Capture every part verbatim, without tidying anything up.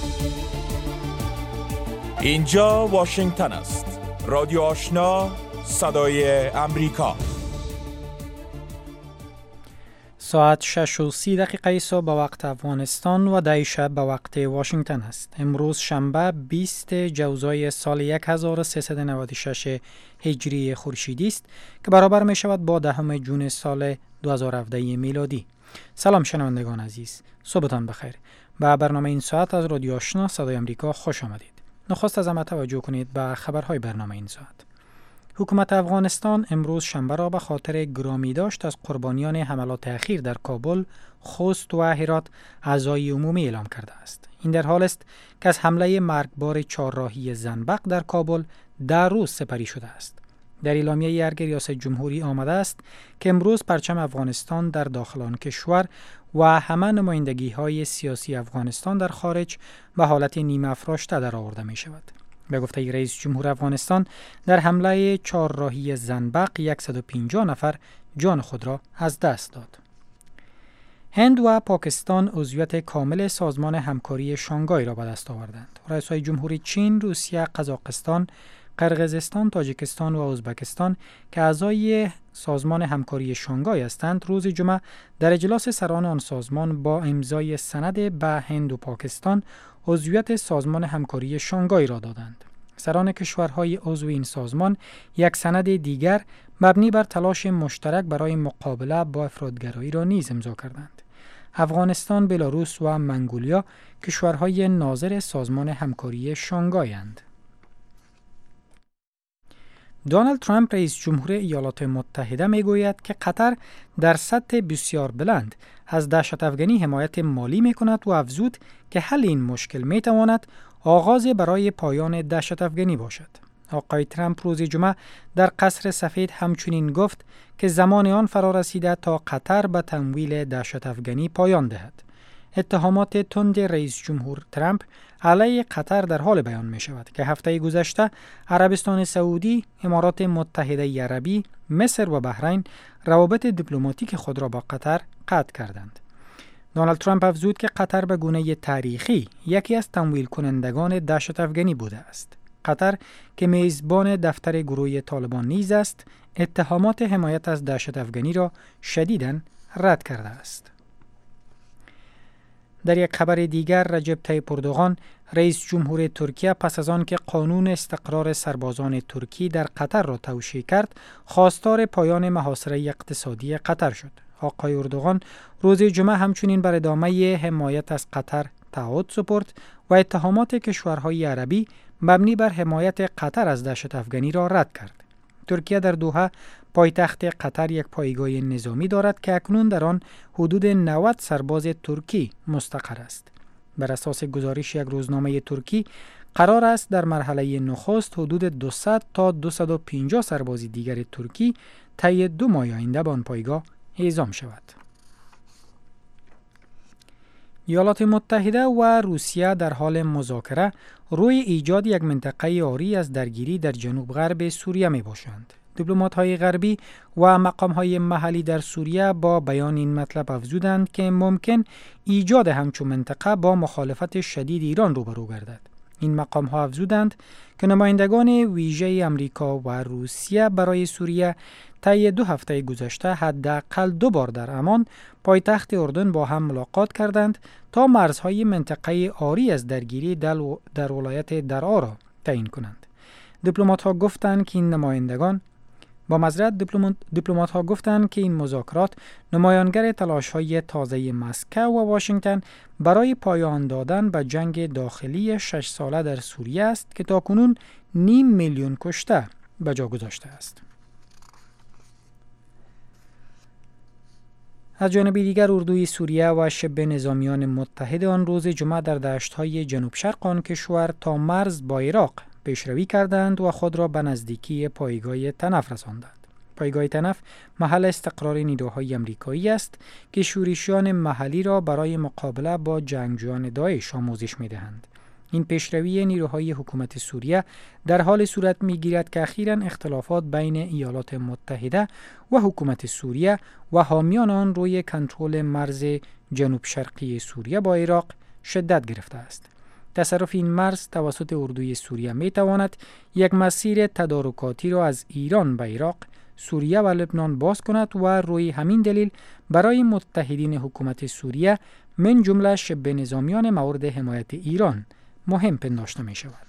اینجا واشنگتن است. رادیو آشنا، صدای امریکا. ساعت شش و سی دقیقه صبح به وقت افغانستان و ده شب به وقت واشنگتن است. امروز شنبه بیست جوزای سال هزار و سیصد و نود و شش هجری خورشیدی است که برابر می شود با دهم جون سال دو هزار و هفده میلادی. سلام شنوندگان عزیز، صبحتان بخیر. به برنامه این ساعت از رادیو آشنا صدای امریکا خوش آمدید. نخست از همه توجه کنید به خبرهای برنامه این ساعت. حکومت افغانستان امروز شنبه را به خاطر گرامی داشت از قربانیان حملات اخیر در کابل، خوست و هرات عزای عمومی اعلام کرده است. این در حال است که از حمله مرگبار چهارراهی زنبق در کابل در روز سپری شده است. در اعلامیه ارگ ریاست جمهوری آمده است که امروز پرچم افغانستان در داخل آن کشور و همه نمایندگی های سیاسی افغانستان در خارج به حالت نیمه افراشته در آورده می شود. به گفته رئیس جمهور افغانستان، در حمله چهارراهی زنبق صد و پنجاه نفر جان خود را از دست داد. هند و پاکستان عضویت کامل سازمان همکاری شانگهای را به دست آوردند. رئیس‌های جمهوری چین، روسیه، قزاقستان، قرقیزستان، تاجیکستان و ازبکستان که اعضای سازمان همکاری شانگهای هستند، روز جمعه در اجلاس سران آن سازمان با امضای سند به هند و پاکستان عضویت سازمان همکاری شانگهای را دادند. سران کشورهای عضو این سازمان یک سند دیگر مبنی بر تلاش مشترک برای مقابله با افراطگرایی را نیز امضا کردند. افغانستان، بلاروس و منگولیا کشورهای ناظر سازمان همکاری شانگهای اند. دونالد ترامپ رئیس جمهور ایالات متحده می گوید که قطر در سطح بسیار بلند از دهشت افغانی حمایت مالی می کند و افزود که حل این مشکل می تواند آغاز برای پایان دهشت افغانی باشد. آقای ترامپ روز جمعه در قصر سفید همچنین گفت که زمان آن فرا رسیده تا قطر به تمویل دهشت افغانی پایان دهد. اتهامات تند رئیس جمهور ترامپ علیه قطر در حال بیان می شود که هفته گذشته عربستان سعودی، امارات متحده عربی، مصر و بحرین روابط دیپلماتیک خود را با قطر قطع کردند. دونالد ترامپ افزود که قطر به گونه تاریخی یکی از تمویل کنندگان دهشت افغانی بوده است. قطر که میزبان دفتر گروه طالبان نیز است، اتهامات حمایت از دهشت افغانی را شدیداً رد کرده است. در یک خبر دیگر، رجب طیب اردوغان رئیس جمهور ترکیه پس از آن که قانون استقرار سربازان ترکی در قطر را توشیح کرد، خواستار پایان محاصره اقتصادی قطر شد. آقای اردوغان روز جمعه همچنین بر ادامه حمایت از قطر تعهد سپرد و اتهامات کشورهای عربی مبنی بر حمایت قطر از دهشت افغانی را رد کرد. ترکیه در دوحه پایتخت قطر یک پایگاه نظامی دارد که اکنون در آن حدود نود سرباز ترکی مستقر است. بر اساس گزارش یک روزنامه ترکی، قرار است در مرحله نخست حدود دویست تا دویست و پنجاه سرباز دیگر ترکی طی دو ماه آینده به آن پایگاه اعزام شود. ایالات متحده و روسیه در حال مذاکره روی ایجاد یک منطقه عاری از درگیری در جنوب غرب سوریه می باشند. دیپلمات‌های غربی و مقام‌های محلی در سوریه با بیان این مطلب افزودند که ممکن ایجاد همچون منطقه با مخالفت شدید ایران روبرو گردد. این مقام‌ها افزودند که نمایندگان ویژه امریکا و روسیه برای سوریه طی دو هفته گذشته حداقل دو بار در عمان، پایتخت اردن، با هم ملاقات کردند تا مرزهای منطقه عاری از درگیری در ولایت درعا را تعیین کنند. دیپلمات‌ها گفتند که این نمایندگان با معذرت دیپلمات ها گفتند که این مذاکرات نمایانگر تلاش‌های تازه مسکو و واشنگتن برای پایان دادن به جنگ داخلی شش ساله در سوریه است که تاکنون نیم میلیون کشته به جا گذاشته است. از جانب دیگر، اردوی سوریه و شبه نظامیان متحد آن روز جمعه در دشت‌های جنوب شرق آن کشور تا مرز با عراق پیشروی کردند و خود را به نزدیکی پایگاه تنف رساندند. پایگاه تنف محل استقرار نیروهای امریکایی است که شورشیان محلی را برای مقابله با جنگجویان داعش آموزش می‌دهند. این پیشروی نیروهای حکومت سوریه در حال صورت می‌گیرد که اخیراً اختلافات بین ایالات متحده و حکومت سوریه و حامیان آن روی کنترل مرز جنوب شرقی سوریه با عراق شدت گرفته است. تصرف این مرز توسط اردوی سوریه می تواند یک مسیر تدارکاتی را از ایران به عراق، سوریه و لبنان باز کند و روی همین دلیل برای متحدین حکومت سوریه من جمله شبه نظامیان مورد حمایت ایران مهم پنداشته می شود.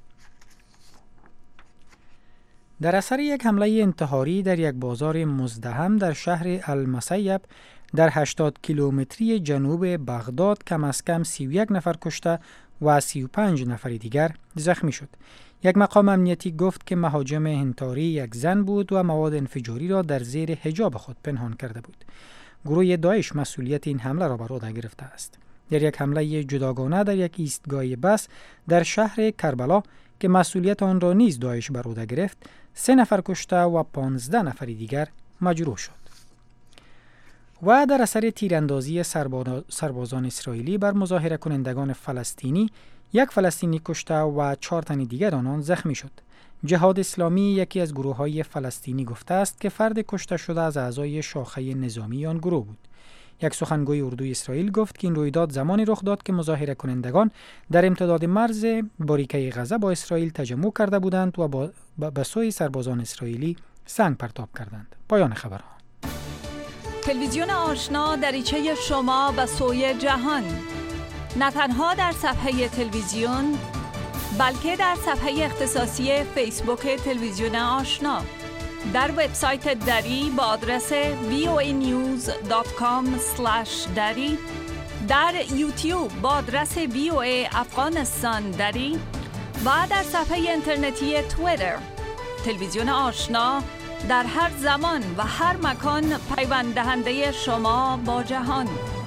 در اثر یک حمله انتحاری در یک بازار مزدحم در شهر المسیب در هشتاد کیلومتری جنوب بغداد کم از کم سی و یک نفر کشته و سی و پنج نفر دیگر زخمی شد. یک مقام امنیتی گفت که مهاجم انتحاری یک زن بود و مواد انفجاری را در زیر حجاب خود پنهان کرده بود. گروه داعش مسئولیت این حمله را بر عهده گرفته است. در یک حمله جداگانه در یک ایستگاه بس در شهر کربلا که مسئولیت آن را نیز داعش بر عهده گرفت، سه نفر کشته و پانزده نفر دیگر مجروح شد. و در اثر تیراندازی سربازان اسرائیلی بر مظاهره کنندگان فلسطینی، یک فلسطینی کشته و چهار تن دیگر آنان زخمی شد. جهاد اسلامی یکی از گروه‌های فلسطینی گفته است که فرد کشته شده از اعضای شاخه نظامی آن گروه بود. یک سخنگوی اردوی اسرائیل گفت که این رویداد زمانی رخ داد که مظاهره کنندگان در امتداد مرز باریکه غزه با اسرائیل تجمع کرده بودند و با به سوی سربازان اسرائیلی سنگ پرتاب کردند. پایان خبرها. تلویزیون آشنا دریچه شما به سوی جهان، نه تنها در صفحه تلویزیون بلکه در صفحه اختصاصی فیسبوک تلویزیون آشنا، در وبسایت دری با آدرس وی او ای نیوز دات کام اسلش دری، در یوتیوب با آدرس وی او ای افغانستان دری و در صفحه اینترنتی توییتر. تلویزیون آشنا در هر زمان و هر مکان پیوند دهنده شما با جهان.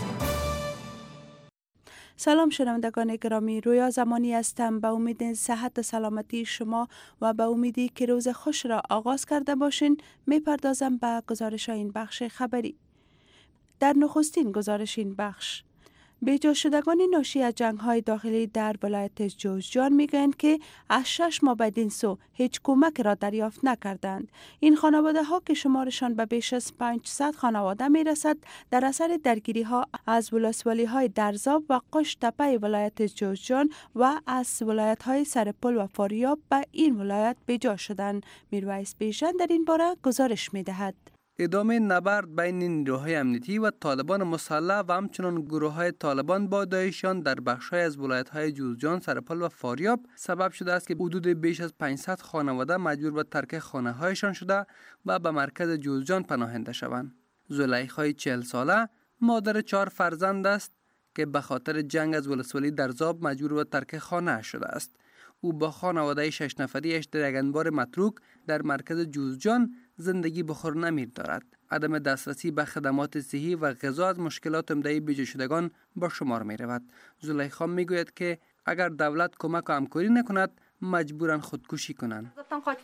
سلام شنوندگان گرامی، رویا زمانی هستم. به امید صحت و سلامتی شما و به امیدی که روز خوش را آغاز کرده باشین میپردازم به گزارش این بخش خبری. در نخستین گزارش این بخش، بیجا شدگان ناشی از جنگ‌های داخلی در ولایت جوزجان میگویند که از شش ماه بدین سو هیچ کمک را دریافت نکردند. این خانواده ها که شمارشان به بیش از پانصد خانواده میرسد در اثر درگیری ها از ولسوالی های درزاب و قش تپه ولایت جوزجان و از ولایت های سرپل و فاریاب به این ولایت بیجا شدند. میرویس بیژن در این باره گزارش میدهد. ادامه نبرد بین نیروهای امنیتی و طالبان مسلح و همچنان گروه‌های طالبان با داعشیان در بخش‌های از ولایت‌های جوزجان، سرپل و فاریاب سبب شده است که حدود بیش از پانصد خانواده مجبور به ترک خانه‌هایشان شده و به مرکز جوزجان پناهنده شوند. زلیخای چهل ساله مادر چهار فرزند است که به خاطر جنگ از ولسوالی درزاب مجبور به ترک خانه شده است. او با خانواده شش نفریش در یک انبار متروک در مرکز جوزجان زندگی بخور نمیر دارد. عدم دسترسی به خدمات صحی و غذا از مشکلات عمده بیجا شدگان با شمار می رود. زلیخا می گوید که اگر دولت کمک و همکاری نکند مجبورن خودکشی کنند.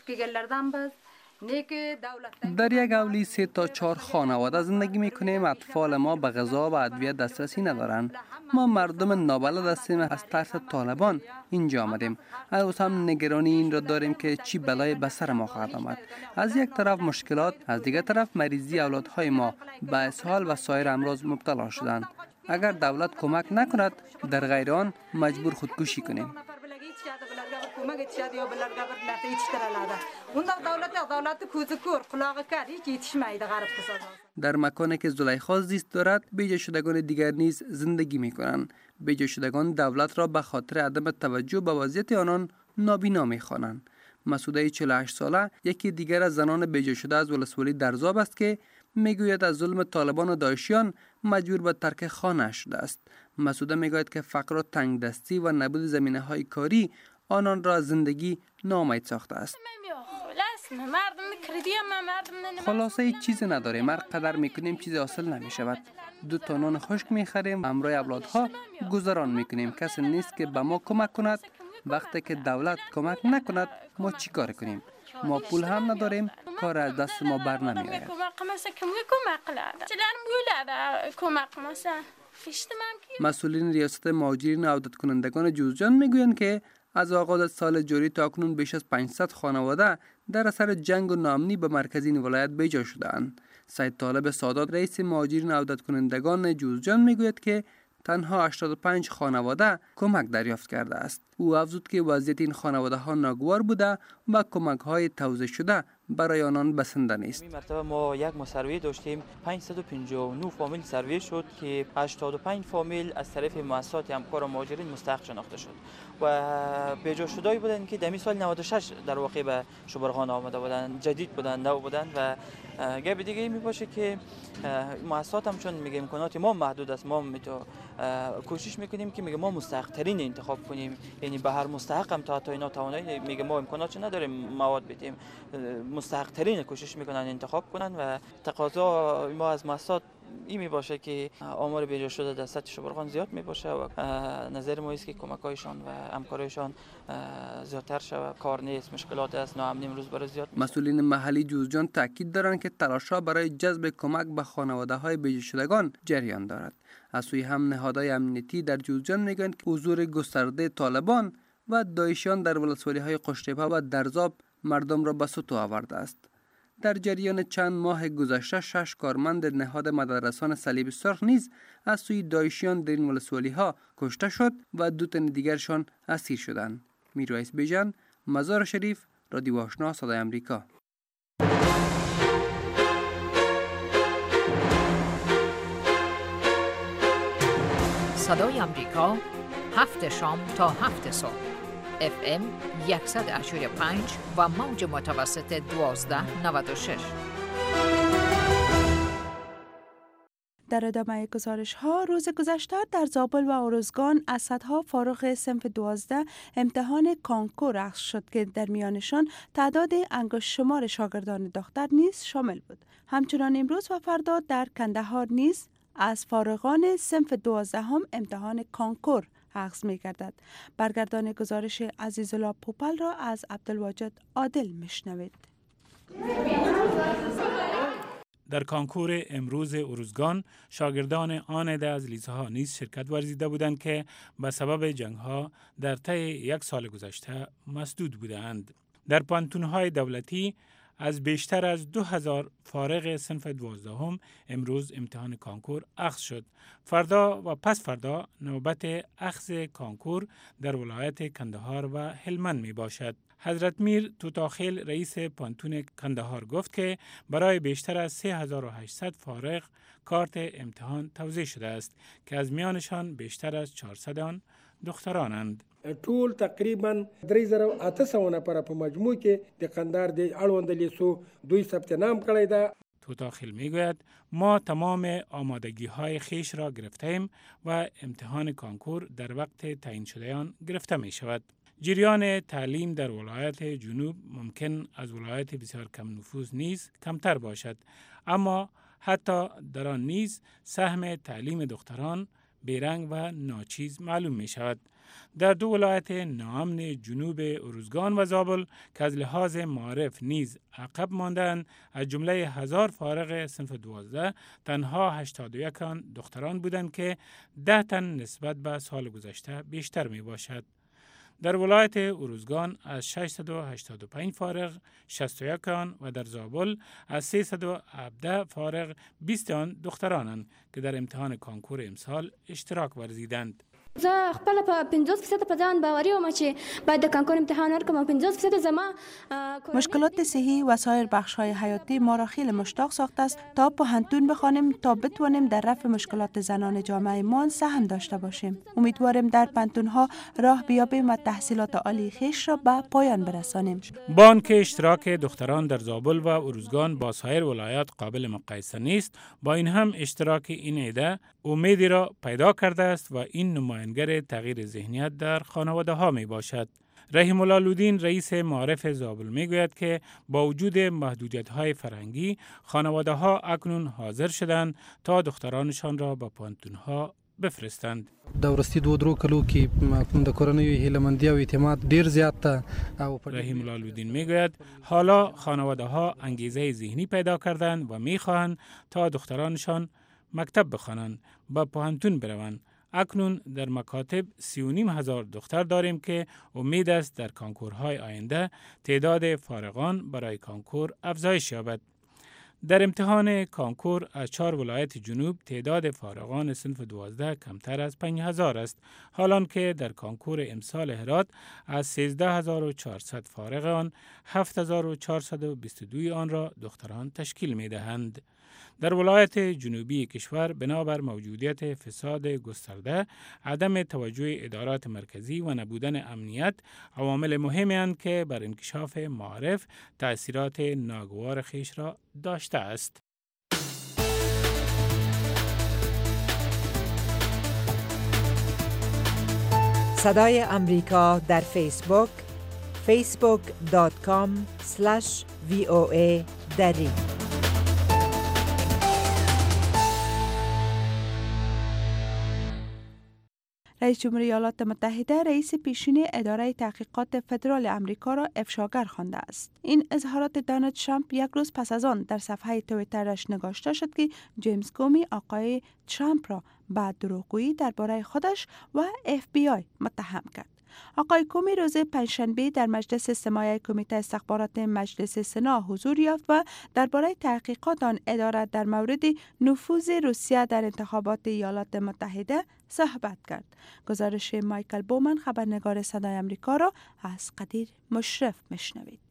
در یک اولی سه تا چهار خانواده زندگی میکنیم. اطفال ما به غذا و ادویه دسترسی ندارند. ما مردم نابلد هستیم. از ترس طالبان اینجا آمدیم. هنوز هم نگرانی این را داریم که چی بلای به سر ما خواهد آمد. از یک طرف مشکلات، از دیگر طرف مریضی اولادهای ما به اسهال و سایر امراض مبتلا شدند. اگر دولت کمک نکند در غیر آن مجبور خودکشی کنیم. در مکانی که زلیخا زیست دارد بیجا شدگان دیگر نیز زندگی می کنند. بیجا شدگان دولت را به خاطر عدم توجه به وضعیت آنان نابینا می خوانند. مسعوده چهل و هشت ساله یکی دیگر از زنان بیجا شده از ولسوالی درزاب است که میگوید از ظلم طالبان و داعشیان مجبور به ترک خانه شده است. مسعوده میگوید که فقر و تنگ دستی و نبود زمینه های کاری آنان را زندگی ناامید ساخته است. خلاصه هیچ چیزی نداریم. هر قدر میکنیم چیزی حاصل نمی شود. دو تا نان خشک میخریم، همراه اولادها گذران میکنیم. کسی نیست که به ما کمک کند. وقتی که دولت کمک نکند ما چی کار کنیم؟ ما پول هم نداریم، کار از دست ما بر نمی آید. مسئولین ریاست مهاجرین و عودت کنندگان جوزجان میگویند که از آغاز سال جاری تا اکنون بیش از پانصد خانواده در اثر جنگ و ناامنی به مرکز این ولایت بیجا شده‌اند. سید طالب سادات رئیس مهاجرین و عودت کنندگان جوزجان میگوید که تنها هشتاد و پنج خانواده کمک دریافت کرده است. او افزود که وضعیت این خانواده ها ناگوار بوده و کمک های توزیع شده برای آنان بسنده نیست. این مرتبه ما یک ما سروی داشتیم، پانصد و پنجاه و نه فامیل سروی شد که هشتاد و پنج فامیل از طرف مؤسسات همکار مهاجرین مستحق شناخته شد و بجا شده‌ای بودند که در سال نود و شش در واقع به شبرغان آمده بودند، جدید بودند، نو بودند و گپ دیگه این می باشه که مؤسسات هم چون میگه امکانات ما محدود است، ما میتو کوشش میکنیم که میگه ما مستحق ترین انتخاب کنیم، یعنی به هر مستحق هم تا تا اینا توانایی میگه ما امکانات نداریم مواد بدیم، مستحق ترین کوشش میکنن انتخاب کنن و تقاضا ما از مؤسسات این می باشه که آمار بیجا شده در سطح شبرغان زیاد می باشه و نظر ما است که کمک‌هایشان و همکاریشان زیادتر شود. کار نیست، مشکلات است، ناامنی امروز برای زیاد. مسئولین محلی جوزجان تاکید دارند که تلاش‌ها برای جذب کمک به خانواده‌های بیجا شدگان جریان دارد. از سوی هم نهادهای امنیتی در جوزجان میگویند که حضور گسترده طالبان و داعشیان در ولسوالی‌های قشتیپه و درزاب مردم را به سطوح آورده است. در جریان چند ماه گذشته شش کارمند نهاد مددرسان صلیب سرخ نیز از سوی داعشیان در این ولسوالی‌ها کشته شد و دو تن دیگرشان اسیر شدند. میرویس بیژن، مزار شریف، رادیو آشنا، صدای آمریکا. صدای آمریکا، هفت شام تا هفت صبح. اف ام صد و هشتاد و پنج و موج متوسط دوازده نود و شش. در ادامه گزارش ها، روز گذشته در زابل و ارزگان از صدها فارغ صنف دوازده امتحان کانکور اخذ شد که در میانشان تعداد انگشت شمار شاگردان دختر نیز شامل بود. همچنان امروز و فردا در کندهار نیز از فارغان صنف دوازده هم امتحان کانکور اخذ می گردد. برگردان گزارش عزیزالله پوپل را از عبدالواجد عادل میشنوید. در کانکور امروز ارزگان شاگردان آن ده از لیسه ها نیز شرکت ورزیده بودند که به سبب جنگ ها در طی یک سال گذشته مسدود بودند. در پانتون‌های دولتی از بیشتر از دو هزار فارغ صنف دوازدهم امروز امتحان کانکور اخذ شد. فردا و پس فردا نوبت اخذ کانکور در ولایت کندهار و هلمند می باشد. حضرت میر توتاخیل رئیس پانتون کندهار گفت که برای بیشتر از سه هزار و هشتصد فارغ کارت امتحان توزیع شده است که از میانشان بیشتر از چهارصد آن دخترانند. ټول تقریبا درې زره او اته سوه نفره په مجموع کې د قندهار د اړوند لیسو دوی ثبت نام کړی ده. توتاخیل میگوید ما تمام آمادگی های خیش را گرفتیم و امتحان کانکور در وقت تعیین شده آن گرفته می شود. جریان تعلیم در ولایت جنوب ممکن از ولایت بسیار کم نفوذ نیز کمتر باشد، اما حتی در آن نیز سهم تعلیم دختران بیرنگ و ناچیز معلوم می شود. در دو ولایت ناامن جنوب ارزگان و زابل که از لحاظ معارف نیز عقب ماندند، از جمله هزار فارغ صنف دوازده تنها هشتاد و یک آن دختران بودند که ده تن نسبت به سال گذشته بیشتر می باشد. در ولایت ارزگان از ششصد و هشتاد و پنج فارغ شصت و یک آن و در زابل از سیصد و هفده فارغ بیست آن دخترانند که در امتحان کانکور امسال اشتراک ورزیدند. زه خپل په پنځوس فیصد په ځان باوري وم چې باید د کانکور امتحان ورکړم او پنځوس فیصد زما. مشکلات صحی و سایر بخش‌های حیاتی ما را خیلی مشتاق ساخته است تا پانتون بخوانیم تا بتوانیم در رفع مشکلات زنان جامعه ما سهم داشته باشیم. امیدواریم در پانتون‌ها راه بیابیم و تحصیلات عالی خویش را به پایان برسانیم. با آنکه اشتراک دختران در زابل و ارزگان با سایر ولایات قابل مقایسه نیست، با این هم اشتراک این عده امیدی را پیدا کرده است و این نماینگر تغییر ذهنیت در خانواده ها می باشد. رحیم الله لودین رئیس معارف زابل می گوید که با وجود محدودیت های فرهنگی خانواده ها اکنون حاضر شدند تا دخترانشان را به پانتون ها بفرستند. دا ورستي دوه درو کلو کې کوم د کورنۍ هیلمندي او اعتماد ډیر زیات ده. رحیم الله لودین میگوید حالا خانواده ها انگیزه ذهنی پیدا کردند و میخواهند تا دخترانشان مکتب بخوانند، با پانتون بروند. اکنون در مکاتب سی و نیم هزار دختر داریم که امید است در کانکورهای آینده تعداد فارغان برای کانکور افزایش یابد. در امتحان کانکور از چهار ولایت جنوب تعداد فارغان صنف دوازده کمتر از پنج هزار است، حالان که در کانکور امسال هرات از سیزده هزار و چهارصد فارغ آن هفت هزار و چهارصد و بیست و دو آن را دختران تشکیل می دهند. در ولایت جنوبی کشور بنابر موجودیت فساد گسترده، عدم توجه ادارات مرکزی و نبودن امنیت عوامل مهمی اند که بر انکشاف معارف تأثیرات ناگوار خیش را داشته است. صدای امریکا در فیسبوک فیسبوک دات کام اسلش وی او ای دری. رئیس جمهوری ایالات متحده رئیس پیشین اداره تحقیقات فدرال امریکا را افشاگر خوانده است. این اظهارات دونالد ترامپ یک روز پس از آن در صفحه توییترش نگاشته شد که جیمز کومی آقای ترامپ را به دروغگویی درباره خودش و اف بی آی متهم کرد. آقای کومی روز پنجشنبه در مجلس سماعی کمیته استخبارات مجلس سنا حضور یافت و درباره تحقیقات آن اداره در مورد نفوذ روسیه در انتخابات ایالات متحده صحبت کرد. گزارش مایکل بومن خبرنگار صدای آمریکا را از قدیر مشرف میشنوید.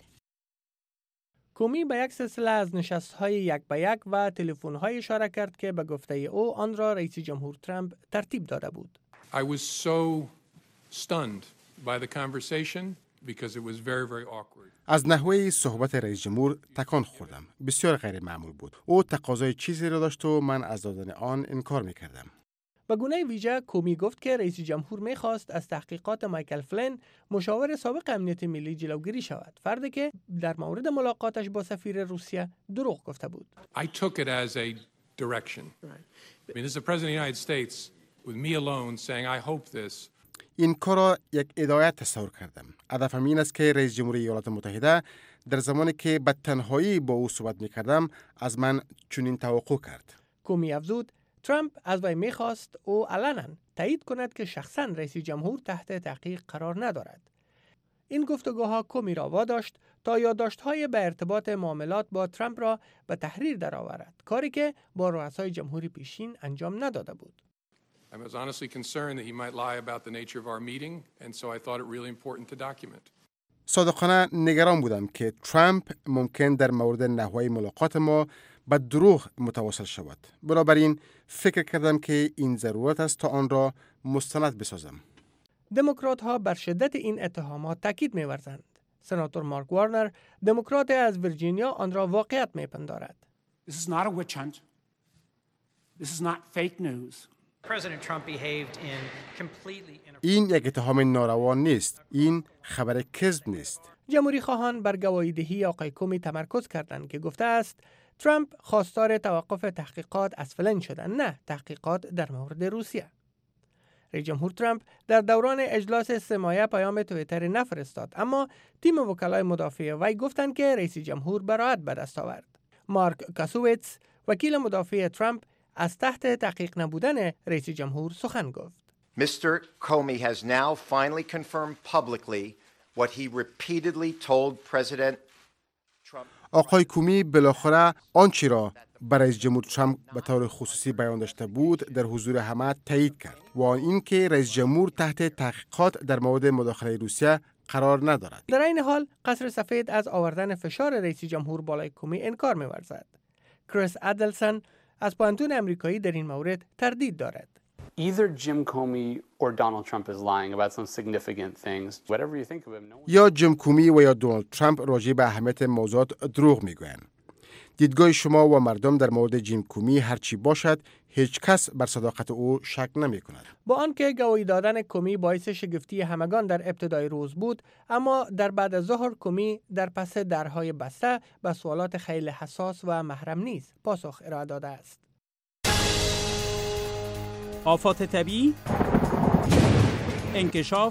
کومی به یک سلسله از نشست‌های یک به یک و تلفن‌های اشاره کرد که به گفته او آن را رئیس جمهور ترامپ ترتیب داده بود. I was so stunned by the conversation because it was very very awkward. از نحوه صحبت رئیس جمهور تکان خوردم. بسیار غیر معمول بود. او تقاضای چیزی را داشت و من از دادن آن انکار می‌کردم. به گونه ویژه کومی گفت که رئیس جمهور می‌خواست از تحقیقات مایکل فلین مشاور سابق امنیت ملی جلوگیری شود، فردی که در مورد ملاقاتش با سفیر روسیه دروغ گفته بود. I took it as a direction. I mean, this is the president of the United States with me alone saying I hope this. این کار را یک هدایت تصور کردم. هدفم این است که رئیس جمهوری ایالات متحده در زمانی که به تنهایی با او صحبت می‌کردم از من چنین توقع کرد. کومی افزود ترامپ از وی می‌خواست او علنا تایید کند که شخصاً رئیس جمهور تحت تحقیق قرار ندارد. این گفتگوها کومی را واداشت تا یادداشت‌های به ارتباط معاملات با ترامپ را به تحریر درآورد، کاری که با رؤسای جمهوری پیشین انجام نداده بود. I was honestly concerned that he might lie about the nature of our meeting, and so I thought it really important to document. صادقانه نگران بودم که ترامپ ممکن در مورد نحوه ملاقات ما به دروغ متواصل شود. بنابراین فکر کردم که این ضرورت است تا آن را مستند بسازم. دموکرات ها بر شدت این اتهامات تاکید می‌ورزند. سناتور مارک وارنر، دموکرات از ویرجینیا، آن را واقعیت می‌پندارد. This is not a witch hunt. This is not fake news. این یک اتهام ناروا نیست. این خبر کذب نیست. جمهوری خواهان بر گواهیدهی آقای کومی تمرکز کردند که گفته است ترامپ خواستار توقف تحقیقات از فلن شدند، نه تحقیقات در مورد روسیه. رئیس جمهور ترامپ در دوران اجلاس سماعی پیام توییتر نفرستاد، اما تیم وکلای مدافع وی گفتند که رئیس جمهور براءت به دست آورد. مارک کاسوویتس، وکیل مدافع ترامپ، از تحت تحقیق نبودن رئیس جمهور سخن گفت. Mister Comey has now finally confirmed publicly what he repeatedly told President Trump. آقای کومی بالاخره آنچه را برای رئیس جمهور ترامپ به طور خصوصی بیان داشته بود در حضور همه تایید کرد و آن اینکه رئیس جمهور تحت تحقیقات در مورد مداخله روسیه قرار ندارد. در این حال قصر سفید از آوردن فشار رئیس جمهور بالای کومی انکار می‌ورزد. کریس ادلسون از پانتون امریکایی در این مورد تردید دارد. Either Jim Comey or Donald Trump is lying about some significant things. Whatever you think of him, no one... یا جیم کومی و یا دونالد ترامپ راجع به اهمیت موضوعات دروغ میگویند. دیدگاه شما و مردم در مورد جیم کومی هرچی باشد، هیچ کس بر صداقت او شک نمی کند. با آنکه گواهی دادن کومی باعث شگفتی همگان در ابتدای روز بود، اما در بعد از ظهر کومی در پس درهای بسته به سوالات خیلی حساس و محرم نیز پاسخ ارائه داده است. آفات طبیعی، انکشاف،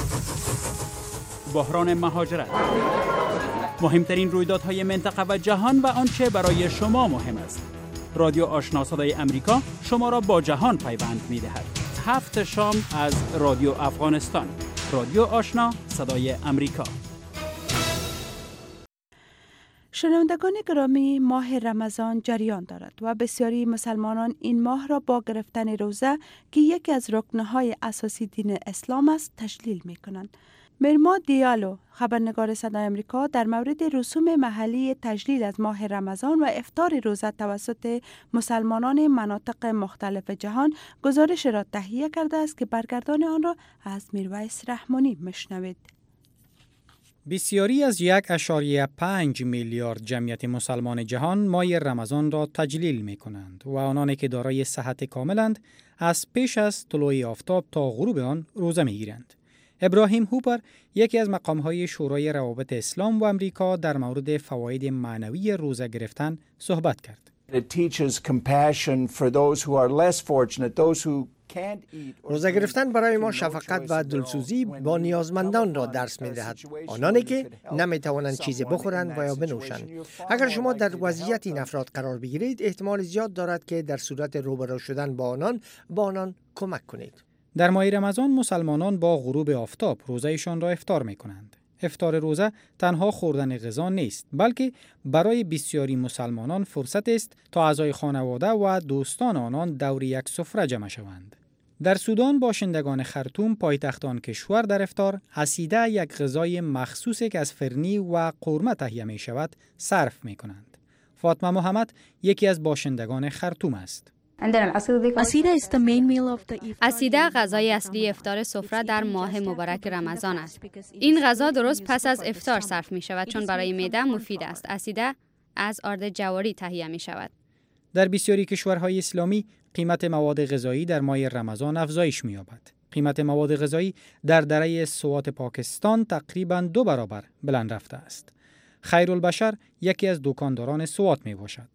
بحران مهاجرت، مهمترین رویدادهای منطقه و جهان و آنچه برای شما مهم است. رادیو آشنا صدای امریکا شما را با جهان پیوند می‌دهد. هفت شام از رادیو افغانستان. رادیو آشنا صدای امریکا. شنوندگان گرامی، ماه رمضان جریان دارد و بسیاری مسلمانان این ماه را با گرفتن روزه که یکی از رکنهای اساسی دین اسلام است تجلیل می کنند. مرما دیالو، خبرنگار صدای آمریکا، در مورد رسوم محلی تجلیل از ماه رمضان و افطار روزه توسط مسلمانان مناطق مختلف جهان گزارش را تهیه کرده است که برگردان آن را از میرویس رحمانی میشنوید. بسیاری از یک اشاریه پنج میلیارد جمعیت مسلمان جهان ماه رمضان را تجلیل می کنند و آنانی که دارای صحت کاملند از پیش از طلوع آفتاب تا غروب آن روزه می گیرند. ابراهیم هوپر، یکی از مقام‌های شورای روابط اسلام و امریکا، در مورد فواید معنوی روزه گرفتن صحبت کرد. روزه گرفتن برای ما شفقت و دلسوزی با نیازمندان را درس می دهد. آنانی که نمی توانند چیزی بخورند و یا بنوشند. اگر شما در وضعیت این افراد قرار بگیرید، احتمال زیاد دارد که در صورت روبرو شدن با آنان با آنان کمک کنید. در ماه رمضان مسلمانان با غروب آفتاب روزهشان را افطار می کنند. افطار روزه تنها خوردن غذا نیست، بلکه برای بسیاری مسلمانان فرصت است تا اعضای خانواده و دوستان آنان دور یک سفره جمع شوند. در سودان باشندگان خرطوم، پایتخت آن کشور، در افطار اسیده، یک غذای مخصوصی که از فرنی و قورمه تهیه می شود، صرف می کنند. فاطمه محمد یکی از باشندگان خرطوم است. اسیده غذای اصلی افطار سفره در ماه مبارک رمضان است. این غذا درست پس از افطار صرف می شود چون برای معده مفید است. اسیده از آرد جواری تهیه می شود. در بسیاری کشورهای اسلامی قیمت مواد غذایی در ماه رمضان افزایش می یابد. قیمت مواد غذایی در دره سوات پاکستان تقریباً دو برابر بلند رفته است. خیرالبشر یکی از دکانداران سوات می باشد.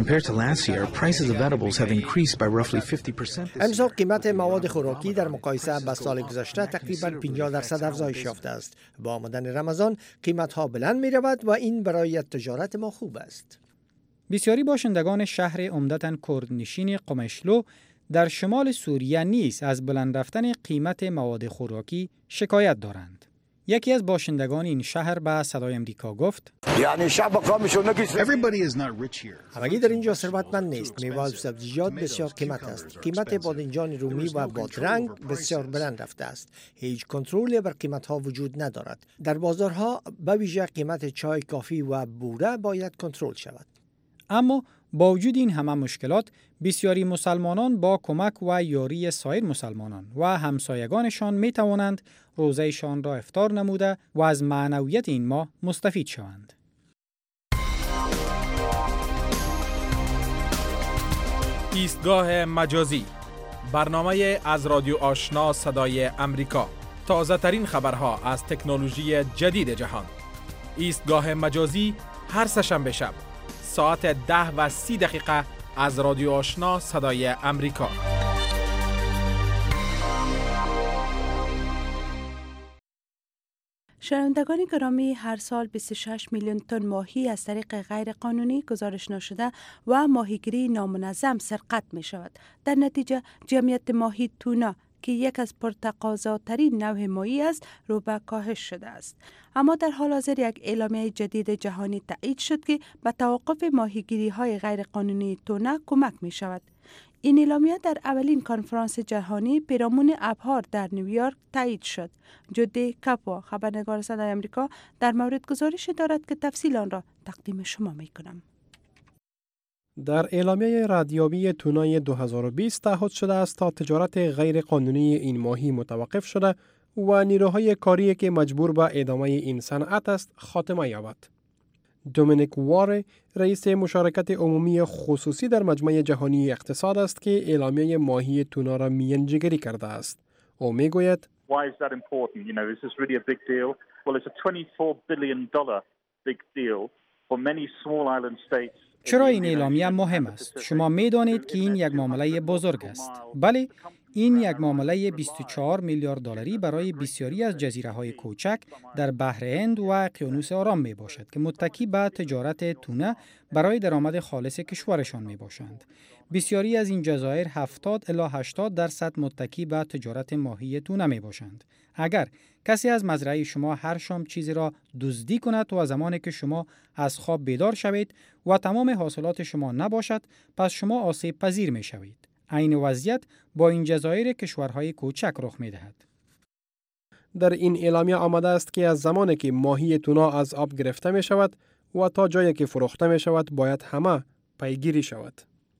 امسال قیمت مواد خوراکی در مقایسه با سال گذشته تقریباً پنجاه درصد افزایش یافته است. با آمدن رمضان قیمت‌ها بلند می رود و این برای تجارت ما خوب است. بسیاری باشندگان شهر عمدتاً کردنشین قمشلو در شمال سوریه نیز از بلند رفتن قیمت مواد خوراکی شکایت دارند. یکی از باشندگان این شهر به صدای آمریکا گفت: یعنی شب قامشون نگیسه. همگی در اینجا ثروتمند نیست. میوه و سبزیجات بسیار قیمت است. قیمت بادنجان رومی و بادرنگ بسیار بلند رفته است. هیچ کنترلی بر قیمت ها وجود ندارد. در بازارها به ویژه قیمت چای، کافی و بوره باید کنترل شود. اما با وجود این همه مشکلات، بسیاری مسلمانان با کمک و یاری سایر مسلمانان و همسایگانشان می توانند روزهشان را افطار نموده و از معنویت این ماه مستفید شوند. ایستگاه مجازی، برنامه از رادیو آشنا صدای امریکا. تازه ترین خبرها از تکنولوژی جدید جهان. ایستگاه مجازی هر سه‌شنبه شب ساعت ده و سی دقیقه از رادیو آشنا صدای امریکا. شنوندگان گرامی، هر سال بیست و شش میلیون تن ماهی از طریق غیر قانونی گزارش نشده و ماهیگیری نامنظم سرقت می شود. در نتیجه جمعیت ماهی تونا که یک از پرتقاضاترین نوع ماهی است رو به کاهش شده است. اما در حال حاضر یک اعلامیه جدید جهانی تایید شد که به توقف ماهیگیری های غیر قانونی تونه کمک می شود. این اعلامیه در اولین کنفرانس جهانی پیرامون ابحار در نیویورک تایید شد. جودی کاپوا، خبرنگار صدای آمریکا، در مورد گزارش دارد که تفصیل آن را تقدیم شما می کنم. در اعلامیه ردیابی تونای دو هزار و بیست تعهد شده است تا تجارت غیر قانونی این ماهی متوقف شده و نیروهای کاری که مجبور به ادامه این صنعت است خاتمه یابد. دومینیک وار، رئیس مشارکت عمومی خصوصی در مجمع جهانی اقتصاد است که اعلامیه ماهی تونا را میانجیگری کرده است. او میگوید: Why is that important? You know, is this really a big deal? Well, it's a twenty-four billion dollars big deal for many small island states. چرا این اعلامیه مهم است؟ شما می دانید که این یک معامله بزرگ است. بله، این یک معامله بیست و چهار میلیارد دلاری برای بسیاری از جزیره‌های کوچک در بحر هند و اقیانوس آرام می باشد که متکی به تجارت تونه برای درآمد خالص کشورشان می باشند. بسیاری از این جزایر هفتاد الی هشتاد درصد متکی به تجارت ماهی تونه می باشند. اگر کسی از مزرعه شما هر شام چیزی را دزدی کند و زمانی که شما از خواب بیدار شوید و تمام حاصلات شما نباشد، پس شما آسیب پذیر می شوید. عین وضعیت با این جزایر کشورهای کوچک رخ می دهد. در این اعلامیه آمده است که از زمانی که ماهی تونا از آب گرفته می شود و تا جایی که فروخته می شود باید همه پیگیری شود.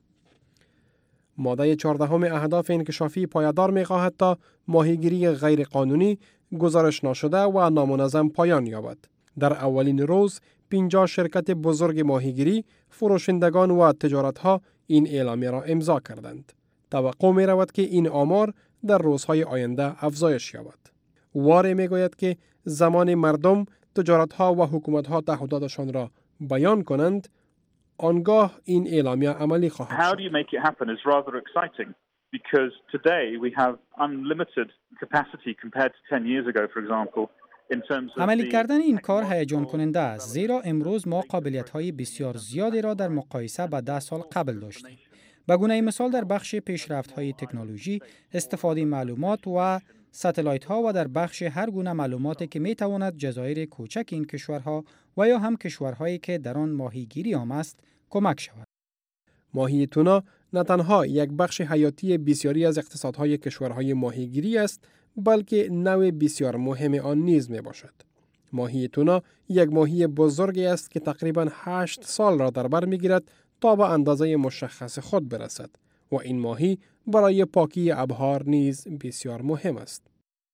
ماده چهاردهم اهداف انکشافی پایدار می خواهد تا ماهیگیری غیر قانونی، گزارش نشده و نامنظم پایان یابد. در اولین روز پنجاه شرکت بزرگ ماهیگیری، فروشندگان و تجارت‌ها این اعلامیه را امضا کردند. توقع می رود که این آمار در روزهای آینده افزایش یابد. واره می گوید که زمان مردم، تجارت‌ها و حکومت‌ها تعهداتشان را بیان کنند، آنگاه این اعلامیه عملی خواهد شد. How do you make it happen is rather exciting because today we have unlimited capacity compared to ten years ago, for example. عملی کردن این کار هیجان کننده است، زیرا امروز ما قابلیت‌های بسیار زیادی را در مقایسه با ده سال قبل داشتیم. به گونه مثال در بخش پیشرفت‌های تکنولوژی، استفاده معلومات و ساتلایت‌ها و در بخش هر گونه معلوماتی که می‌تواند جزایر کوچک این کشورها و یا هم کشورهایی که در آن ماهیگیری عام است کمک شود. ماهی تونا نه تنها یک بخش حیاتی بسیاری از اقتصادهای کشورهای ماهیگیری است، بلکه نوع بسیار مهم آن نیز می باشد. ماهی تونا یک ماهی بزرگی است که تقریباً هشت سال را در بر می گیرد تا به اندازه مشخص خود برسد و این ماهی برای پاکی ابحار نیز بسیار مهم است.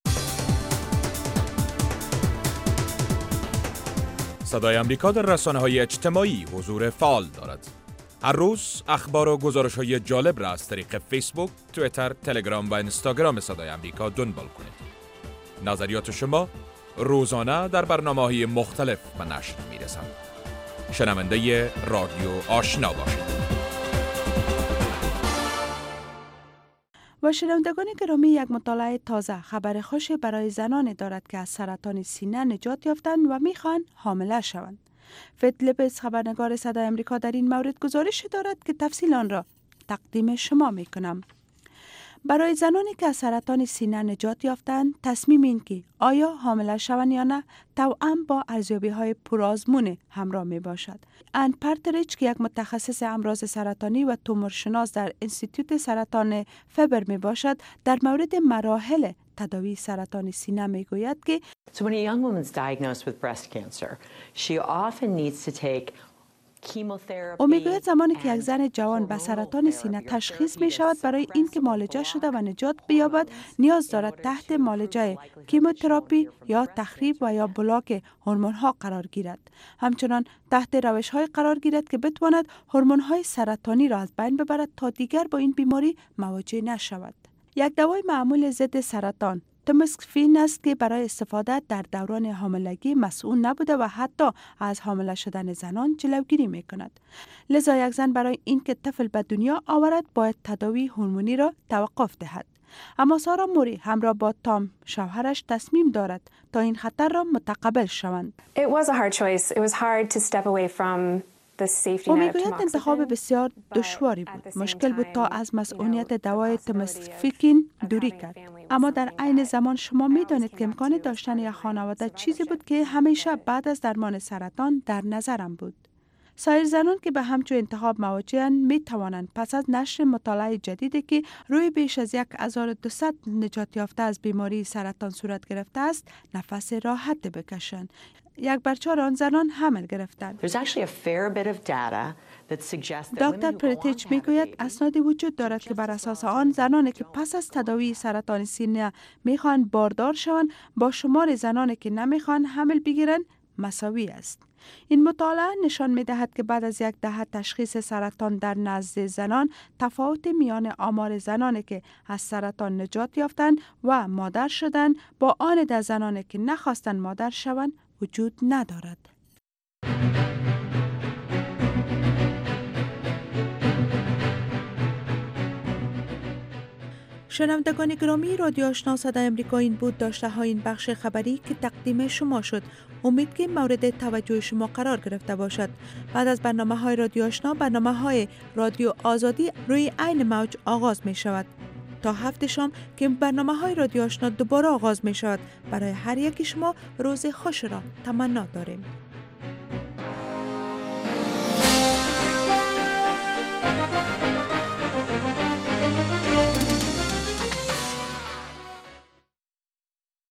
صدای امریکا در رسانه‌های اجتماعی حضور فعال دارد. هر روز اخبار و گزارش‌های جالب را از طریق فیسبوک، توییتر، تلگرام و اینستاگرام صدای امریکا دنبال کنید. نظریات شما روزانه در برنامه‌های مختلف به نشر می‌رسند. شنونده رادیو آشنا باشید. و شنوندگان گرامی، یک مطالعه تازه خبر خوش برای زنان دارد که از سرطان سینه نجات یافتند و می‌خواهند حامله شوند. فیدلبس خبرنگار صدای امریکا در این مورد گزارش دارد که تفصیل آن را تقدیم شما می کنم. برای زنانی که از سرطان سینه نجات یافتند، تصمیم این که آیا حامله شوند یا نه توأم با ارزیابی های پرآزمون همراه می باشد. ان پرتریچ که یک متخصص امراض سرطانی و تومورشناس در انستیتوت سرطان فبر می باشد، در مورد مراحل تداوی سرطان سینه می گوید که So when a young woman's diagnosed with breast cancer, she often needs to take او میگوید زمانی که یک زن جوان به سرطان سینه تشخیص می شود، برای اینکه معالجه شده و نجات بیابد نیاز دارد تحت معالجه کیموتراپی یا تخریب و یا بلاک هورمون ها قرار گیرد. همچنان تحت روش های قرار گیرد که بتواند هورمون های سرطانی را از بین ببرد تا دیگر با این بیماری مواجه نشود. یک دوای معمول ضد سرطان تمسکفین است که برای استفاده در دوران حاملگی مسئول نبوده و حتی از حامله شدن زنان جلوگیری می کند. لذا یک زن برای اینکه طفل به دنیا آورد باید تداوی هورمونی را توقف دهد. اما سارا موری همراه با تام شوهرش تصمیم دارد تا این خطر را متقبل شوند. It was a hard choice. It was hard to step away from او میگوید انتخاب بسیار دشواری بود. مشکل بود تا از مسئولیت دوای تمسکفین دوری کرد. اما در عین زمان شما میدانید که امکان داشتن یک خانواده چیزی بود که همیشه بعد از درمان سرطان در نظرم بود. سایر زنان که به همچون انتخاب مواجه‌اند می توانند پس از نشر مطالعه جدیدی که روی بیش از یک هزار و دویست نجات یافته از بیماری سرطان صورت گرفته است نفس راحت بکشند. یک برچار آن زنان حمل گرفتند. دکتر پرتیچ میگوید اسنادی وجود دارد که بر اساس آن زنانی که پس از تداوی سرطان سینه میخوان باردار شوند با شمار زنانی که نمیخوان حمل بگیرند مساوی است. این مطالعه نشان می‌دهد که بعد از یک دهه تشخیص سرطان در نزد زنان تفاوت میان آمار زنانی که از سرطان نجات یافتند و مادر شدند با آن در زنانی که نخواستند مادر شوند وجود ندارد. شنوندگان گرامی، رادیو آشنا صدای آمریکا این بود داشته های این بخش خبری که تقدیم شما شد. امید که مورد توجه شما قرار گرفته باشد. بعد از برنامه های رادیو آشنا، برنامه های رادیو آزادی روی عین موج آغاز می شود. تا هفته شام که برنامه های رادیو آشنا دوباره آغاز می شود. برای هر یک شما روز خوش را تمنا داریم.